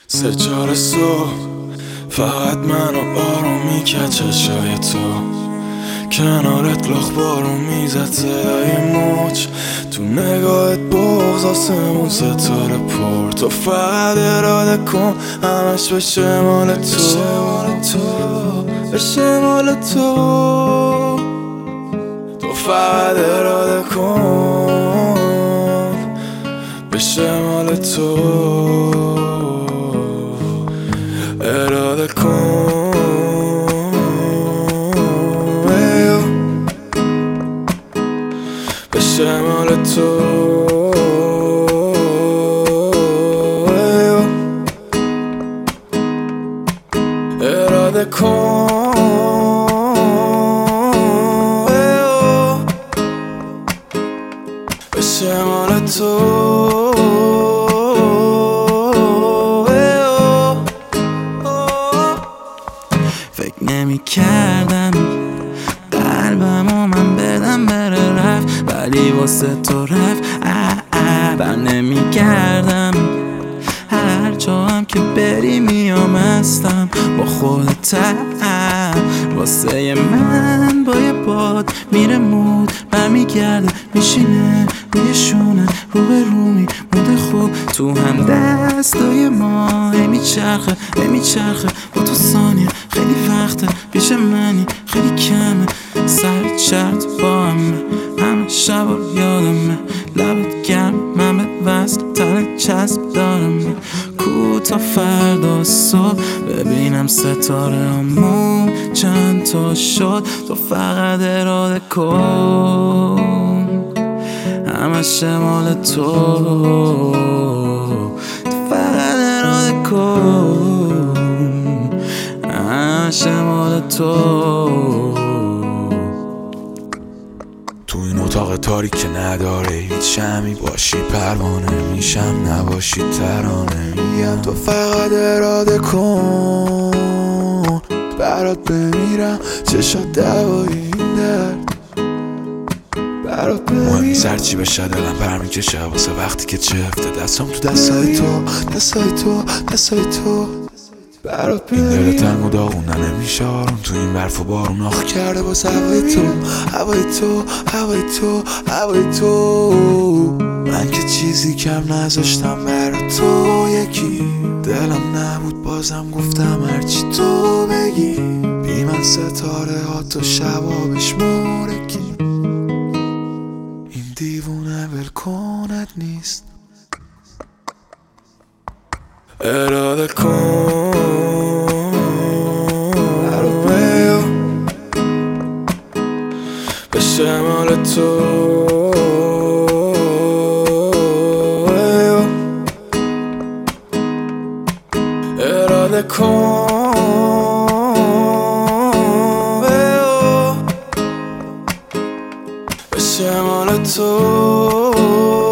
سه صبح فقط منو آروم میکرد چشای تو کنارت لخ بارون میزد صدای موج تو نگاهت بغض آسمون ستاره پر تو فقط اراده کن همش بشه مال تو بشه مال تو تو فقط اراده کن بشه مال تو اراده کن بشه مال تو اراده کن بشه مال تو فکر نمی کردم قلبمو من بدم بره رفت ولی واسه تو رفت بر نمی کردم هر جا هم که بری میام هستم با خودتم واسه من با یه باد میره مود برمیگرده میشینه روی شونه رو به رومی مود خوب تو هم دستای ما میچرخه با تو ثانیه خیلی وقته پیش منی خیلی کمه سر چرت با همه شب رو یادمه لبت گرم من به وصل تن چسب دارم کو تا فردا صبح ببینم ستاره همون چند تا شد تو فقط اراده کن همش مال تو فقط اراده کن همش مال تو تو این اتاق تاریک که نداره هیچ شمی باشی پروانه میشم نباشی ترانه میگم تو فقط اراده کن برات بمیرم چشات دوایی این درد برات مهمی سرچی بشه دلم برمیکشه واسه وقتی که چفته دستم تو دستای تو برات این دل تنگ و داغونه نمیشه آروم تو این برف و بارون آخ کرده باز هوای تو من که چیزی کم نذاشتم برا تو یکی دلم نبود بازم گفتم هرچی تو بگی بی من ستاره ها تو شبابش مورکی این دیوونه ولکنت نیست اراده کن بشه مال تو اراده کن بشه مال تو